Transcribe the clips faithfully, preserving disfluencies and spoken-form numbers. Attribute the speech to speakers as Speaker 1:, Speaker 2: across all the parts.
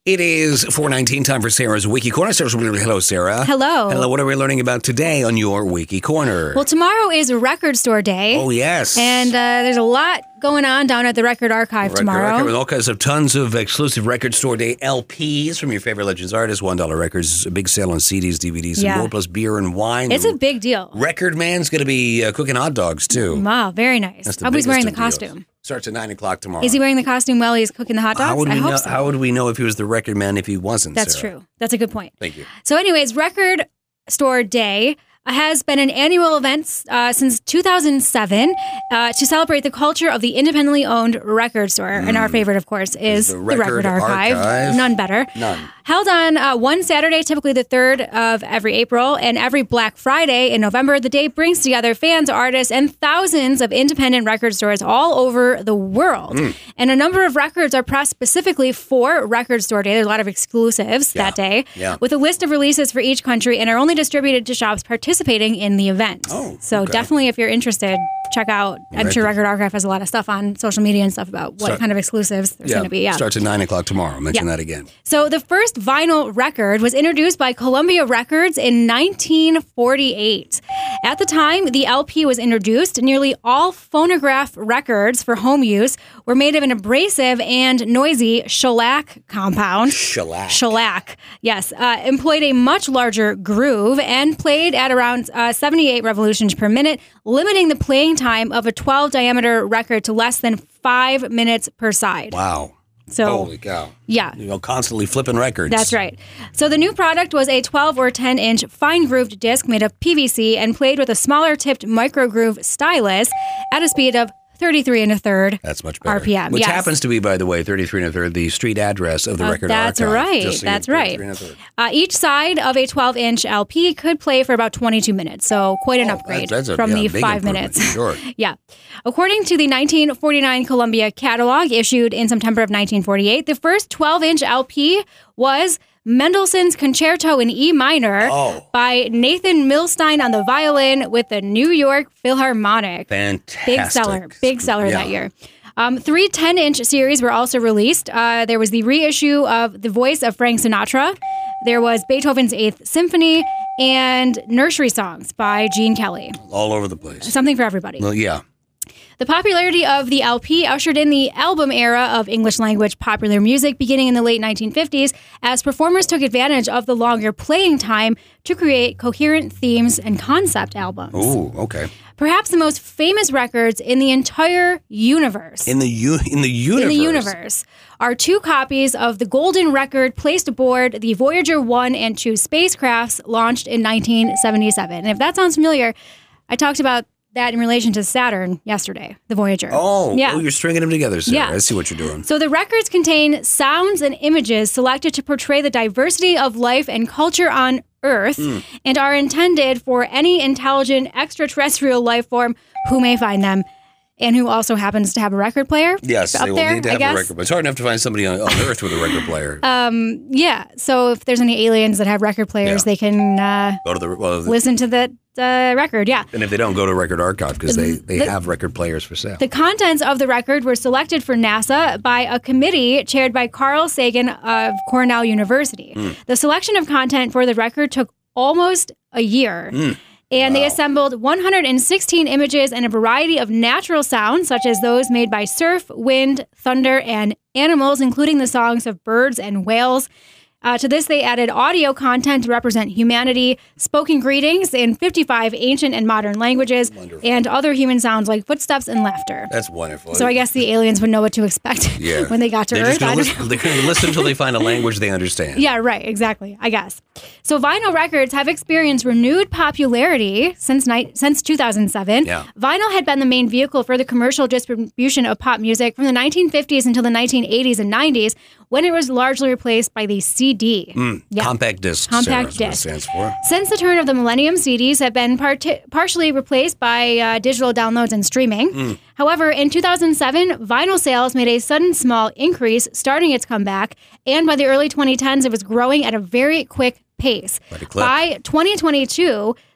Speaker 1: It is four nineteen, time for Sarah's Wiki Corner. Sarah's Hello, Sarah.
Speaker 2: Hello.
Speaker 1: Hello, what are we learning about today on your Wiki Corner?
Speaker 2: Well, tomorrow is Record Store Day.
Speaker 1: Oh, yes.
Speaker 2: And uh, there's a lot going on down at the Record Archive
Speaker 1: Record
Speaker 2: tomorrow.
Speaker 1: Archive with all kinds of tons of exclusive Record Store Day L Ps from your favorite Legends artists, one dollar records, a big sale on C Ds, D V Ds,
Speaker 2: Yeah.
Speaker 1: and more, plus beer and wine.
Speaker 2: It's a big deal.
Speaker 1: Record Man's going to be uh, cooking hot dogs, too.
Speaker 2: Wow, very nice.
Speaker 1: That's the
Speaker 2: I hope he's wearing the
Speaker 1: biggest of deals.
Speaker 2: costume.
Speaker 1: Starts at nine o'clock tomorrow.
Speaker 2: Is he wearing the costume while he's cooking the hot dogs?
Speaker 1: How would, we
Speaker 2: I hope
Speaker 1: know,
Speaker 2: so.
Speaker 1: how would we know if he was the Record Man if he wasn't,
Speaker 2: That's
Speaker 1: Sarah?
Speaker 2: true. That's a good point.
Speaker 1: Thank you.
Speaker 2: So anyways, Record Store Day has been an annual event uh, since two thousand seven uh, to celebrate the culture of the independently owned record store. Mm. And our favorite, of course, is
Speaker 1: the
Speaker 2: the
Speaker 1: Record
Speaker 2: Record, Archive.
Speaker 1: Archive.
Speaker 2: None better.
Speaker 1: None.
Speaker 2: Held on uh, one Saturday, typically the third of every April, and every Black Friday in November. The day brings together fans, artists, and thousands of independent record stores all over the world. Mm. And a number of records are pressed specifically for Record Store Day. There's a lot of exclusives
Speaker 1: Yeah.
Speaker 2: that day,
Speaker 1: Yeah.
Speaker 2: with a list of releases for each country, and are only distributed to shops participating in the event.
Speaker 1: Oh,
Speaker 2: so
Speaker 1: okay.
Speaker 2: definitely, if you're interested, check out. I'm sure
Speaker 1: Record.
Speaker 2: Record Archive has a lot of stuff on social media and stuff about what
Speaker 1: Start-
Speaker 2: kind of exclusives there's going to be. Yeah.
Speaker 1: Starts at nine o'clock tomorrow. Mention
Speaker 2: Yeah.
Speaker 1: that again.
Speaker 2: So the first vinyl record was introduced by Columbia Records in nineteen forty-eight. At the time the L P was introduced, nearly all phonograph records for home use were made of an abrasive and noisy shellac compound.
Speaker 1: Shellac.
Speaker 2: Shellac, yes. Uh, employed a much larger groove and played at around uh, seventy-eight revolutions per minute, limiting the playing time of a twelve diameter record to less than five minutes per side.
Speaker 1: Wow.
Speaker 2: So,
Speaker 1: Holy cow.
Speaker 2: yeah.
Speaker 1: You know, constantly flipping records.
Speaker 2: That's right. So the new product was a twelve or ten inch fine grooved disc made of P V C and played with a smaller tipped micro groove stylus at a speed of thirty-three and a third
Speaker 1: That's much better.
Speaker 2: R P M.
Speaker 1: Which
Speaker 2: yes.
Speaker 1: happens to be, by the way, thirty-three and a third, the street address of the
Speaker 2: Uh,
Speaker 1: Record
Speaker 2: that's
Speaker 1: Archive.
Speaker 2: right.
Speaker 1: Just so you
Speaker 2: That's
Speaker 1: know,
Speaker 2: right.
Speaker 1: thirty-three and a third.
Speaker 2: Uh, each side of a twelve inch L P could play for about twenty-two minutes. So quite an
Speaker 1: Oh,
Speaker 2: upgrade
Speaker 1: that's- that's a-
Speaker 2: from
Speaker 1: yeah,
Speaker 2: the
Speaker 1: big
Speaker 2: five
Speaker 1: improvement,
Speaker 2: minutes.
Speaker 1: Sure.
Speaker 2: Yeah. According to the nineteen forty-nine Columbia catalog issued in September of nineteen forty-eight, the first twelve inch L P was Mendelssohn's Concerto in E minor
Speaker 1: Oh.
Speaker 2: by Nathan Milstein on the violin with the New York Philharmonic.
Speaker 1: Fantastic.
Speaker 2: Big seller. Big seller
Speaker 1: Yeah.
Speaker 2: that year. Um, three ten-inch series were also released. Uh, there was the reissue of The Voice of Frank Sinatra. There was Beethoven's Eighth Symphony and Nursery Songs by Gene Kelly.
Speaker 1: All over the place.
Speaker 2: Something for everybody.
Speaker 1: Well, yeah.
Speaker 2: The popularity of the L P ushered in the album era of English language popular music beginning in the late nineteen fifties as performers took advantage of the longer playing time to create coherent themes and concept albums.
Speaker 1: Ooh, okay.
Speaker 2: Perhaps the most famous records in the entire universe.
Speaker 1: In the u- in the universe.
Speaker 2: In the universe are two copies of the golden record placed aboard the Voyager one and two spacecrafts launched in nineteen seventy-seven. And if that sounds familiar, I talked about that in relation to Saturn yesterday, the Voyager.
Speaker 1: Oh,
Speaker 2: yeah.
Speaker 1: oh, you're stringing them together, Sarah.
Speaker 2: Yeah.
Speaker 1: I see what you're doing.
Speaker 2: So the records contain sounds and images selected to portray the diversity of life and culture on Earth
Speaker 1: Mm.
Speaker 2: and are intended for any intelligent extraterrestrial life form who may find them and who also happens to have a record player.
Speaker 1: Yes,
Speaker 2: up
Speaker 1: they will
Speaker 2: there,
Speaker 1: need to
Speaker 2: I
Speaker 1: have
Speaker 2: guess.
Speaker 1: a record player. It's hard enough to find somebody on, on Earth with a record player.
Speaker 2: Um, yeah. So if there's any aliens that have record players,
Speaker 1: Yeah.
Speaker 2: they can uh,
Speaker 1: go to the well,
Speaker 2: listen to that uh, record. Yeah.
Speaker 1: and if they don't, go to Record Archive because they, they
Speaker 2: The-
Speaker 1: have record players for sale.
Speaker 2: The contents of the record were selected for NASA by a committee chaired by Carl Sagan of Cornell University.
Speaker 1: Mm.
Speaker 2: The selection of content for the record took almost a year.
Speaker 1: Mm.
Speaker 2: And they
Speaker 1: Wow.
Speaker 2: assembled one hundred sixteen images and a variety of natural sounds, such as those made by surf, wind, thunder, and animals, including the songs of birds and whales. Uh, to this, they added audio content to represent humanity, spoken greetings in fifty-five ancient and modern languages,
Speaker 1: Wonderful.
Speaker 2: and other human sounds like footsteps and laughter.
Speaker 1: That's wonderful.
Speaker 2: So I guess the aliens would know what to expect
Speaker 1: Yeah.
Speaker 2: when they got to
Speaker 1: They're
Speaker 2: Earth.
Speaker 1: just
Speaker 2: I
Speaker 1: going
Speaker 2: don't
Speaker 1: to listen, they're gonna listen until they find a language they understand.
Speaker 2: Yeah, right, exactly, I guess. So vinyl records have experienced renewed popularity since ni- since two thousand seven.
Speaker 1: Yeah.
Speaker 2: Vinyl had been the main vehicle for the commercial distribution of pop music from the nineteen fifties until the nineteen eighties and nineties, when it was largely replaced by the C D.
Speaker 1: Mm,
Speaker 2: Yeah.
Speaker 1: Compact disc.
Speaker 2: Compact
Speaker 1: Sarah, is
Speaker 2: disc.
Speaker 1: what it stands for.
Speaker 2: Since the turn of the millennium, C Ds have been part- partially replaced by uh, digital downloads and streaming.
Speaker 1: Mm.
Speaker 2: However, in two thousand seven, vinyl sales made a sudden small increase, starting its comeback, and by the early twenty tens, it was growing at a very quick pace.
Speaker 1: Quite a clip.
Speaker 2: By twenty twenty-two,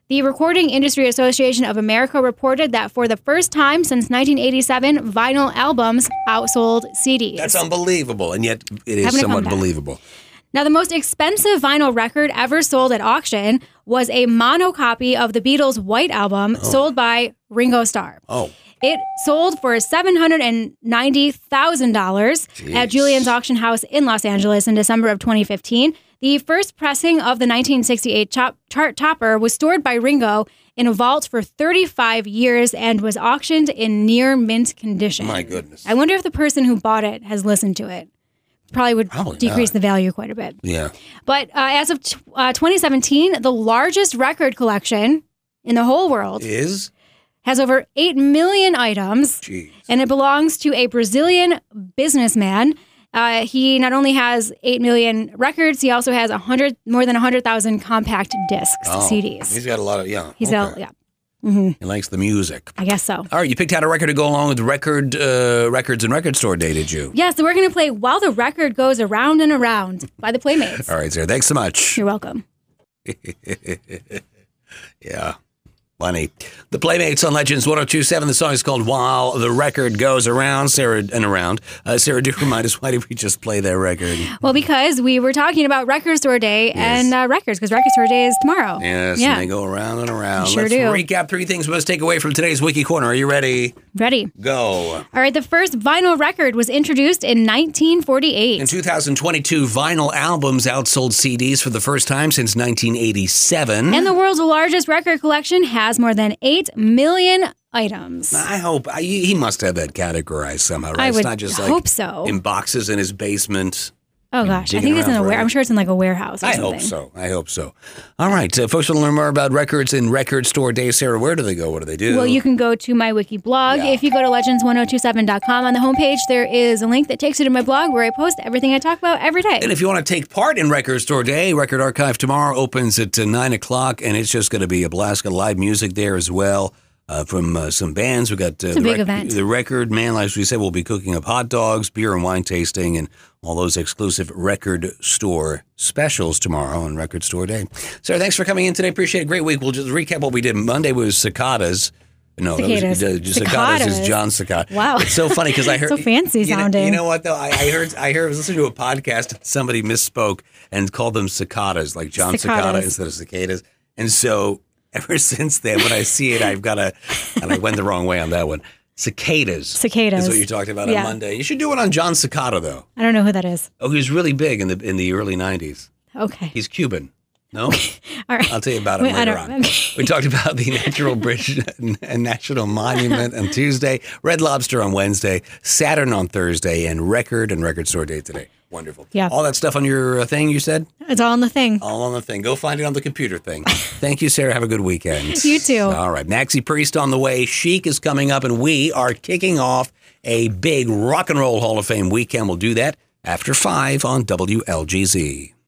Speaker 2: The Recording Industry Association of America reported that for the first time since nineteen eighty-seven, vinyl albums outsold C Ds.
Speaker 1: That's unbelievable, and yet it is
Speaker 2: Having a
Speaker 1: somewhat
Speaker 2: comeback.
Speaker 1: believable.
Speaker 2: Now, the most expensive vinyl record ever sold at auction was a mono copy of the Beatles' White Album, sold by Ringo Starr.
Speaker 1: Oh,
Speaker 2: It sold for seven hundred ninety thousand dollars at Julian's Auction House in Los Angeles in December of twenty fifteen. The first pressing of the nineteen sixty-eight chop, chart topper was stored by Ringo in a vault for thirty-five years and was auctioned in near mint condition.
Speaker 1: my goodness.
Speaker 2: I wonder if the person who bought it has listened to it. Probably would
Speaker 1: Probably
Speaker 2: decrease
Speaker 1: not.
Speaker 2: the value quite a bit.
Speaker 1: Yeah.
Speaker 2: But uh, as of t- uh, twenty seventeen, the largest record collection in the whole world
Speaker 1: Is?
Speaker 2: has over eight million items,
Speaker 1: Jeez.
Speaker 2: and it belongs to a Brazilian businessman. Uh, he not only has eight million records, he also has one hundred, more than one hundred thousand compact discs,
Speaker 1: Oh,
Speaker 2: C Ds.
Speaker 1: He's got a lot of, yeah.
Speaker 2: He's
Speaker 1: okay.
Speaker 2: got, yeah, hmm
Speaker 1: He likes the music.
Speaker 2: I guess so.
Speaker 1: All right, you picked out a record to go along with record uh, records and record store day, did you?
Speaker 2: Yeah, so we're going to play While the Record Goes Around and Around by the Playmates.
Speaker 1: All right, Sarah, thanks so much.
Speaker 2: You're welcome.
Speaker 1: Yeah. Funny. The Playmates on Legends one oh two point seven. The song is called While the Record Goes Around. Sarah and around. Uh, Sarah, do remind us, why did we just play that record?
Speaker 2: Well, because we were talking about Record Store Day and uh, records, because Record Store Day is tomorrow.
Speaker 1: Yes,
Speaker 2: Yeah.
Speaker 1: and they go around and around.
Speaker 2: Sure
Speaker 1: Let's
Speaker 2: do.
Speaker 1: recap three things we must take away from today's Wiki Corner. Are you ready?
Speaker 2: Ready.
Speaker 1: Go.
Speaker 2: All right, the first vinyl record was introduced in nineteen forty-eight.
Speaker 1: In two thousand twenty-two, vinyl albums outsold C Ds for the first time since nineteen eighty-seven.
Speaker 2: And the world's largest record collection has more than eight million items.
Speaker 1: I hope I, he must have that categorized somehow, right?
Speaker 2: I
Speaker 1: It's
Speaker 2: would
Speaker 1: not just
Speaker 2: hope
Speaker 1: like
Speaker 2: so.
Speaker 1: in boxes in his basement.
Speaker 2: Oh, gosh. I
Speaker 1: digging
Speaker 2: think it's in
Speaker 1: around
Speaker 2: a
Speaker 1: for
Speaker 2: ware.
Speaker 1: it.
Speaker 2: I'm sure it's in like a warehouse or
Speaker 1: I
Speaker 2: something.
Speaker 1: hope so. I hope so. All right. Uh, folks want to learn more about records and record store day. Sarah, where do they go? What do they do?
Speaker 2: Well, you can go to my wiki blog.
Speaker 1: Yeah.
Speaker 2: If you go to legends ten twenty-seven dot com on the homepage, there is a link that takes you to my blog where I post everything I talk about every day.
Speaker 1: And if you want to take part in Record Store Day, Record Archive tomorrow opens at uh, nine o'clock, and it's just going to be a blast. Got live music there as well uh, from uh, some bands. We got uh,
Speaker 2: a
Speaker 1: the,
Speaker 2: big event.
Speaker 1: the Record Man, as we said, will be cooking up hot dogs, beer and wine tasting, and all those exclusive Record Store specials tomorrow on Record Store Day. Sarah, thanks for coming in today. Appreciate it. Great week. We'll just recap what we did. Monday was cicadas. No,
Speaker 2: Cicadas.
Speaker 1: that was, uh, cicadas
Speaker 2: Cicadas.
Speaker 1: is John Cicada.
Speaker 2: Wow.
Speaker 1: It's so funny because I heard
Speaker 2: So fancy
Speaker 1: you know-
Speaker 2: sounding.
Speaker 1: You know what though? I, I heard I heard I was listening to a podcast. And somebody misspoke and called them cicadas, like John Cicada
Speaker 2: Cicadas.
Speaker 1: instead of cicadas. And so ever since then, when I see it, I've got to. And I went the wrong way on that one. Cicadas.
Speaker 2: Cicadas.
Speaker 1: Is what you talked about
Speaker 2: Yeah.
Speaker 1: on Monday. You should do it on John Cicada though.
Speaker 2: I don't know who that is.
Speaker 1: Oh, he was really big in the in the early nineties.
Speaker 2: Okay.
Speaker 1: He's Cuban. No?
Speaker 2: All right.
Speaker 1: I'll tell you about it
Speaker 2: Wait, I
Speaker 1: later
Speaker 2: don't-
Speaker 1: on. We talked about the Natural Bridge and National Monument on Tuesday, Red Lobster on Wednesday, Saturn on Thursday, and Record and Record Store Day today. Wonderful.
Speaker 2: Yeah.
Speaker 1: All that stuff on your uh, thing, you said?
Speaker 2: It's all in the thing.
Speaker 1: All on the thing. Go find it on the computer thing. Thank you, Sarah. Have a good weekend.
Speaker 2: You too.
Speaker 1: All right. Maxie Priest on the way. Chic is coming up, and we are kicking off a big Rock and Roll Hall of Fame weekend. We'll do that after five on W L G Z.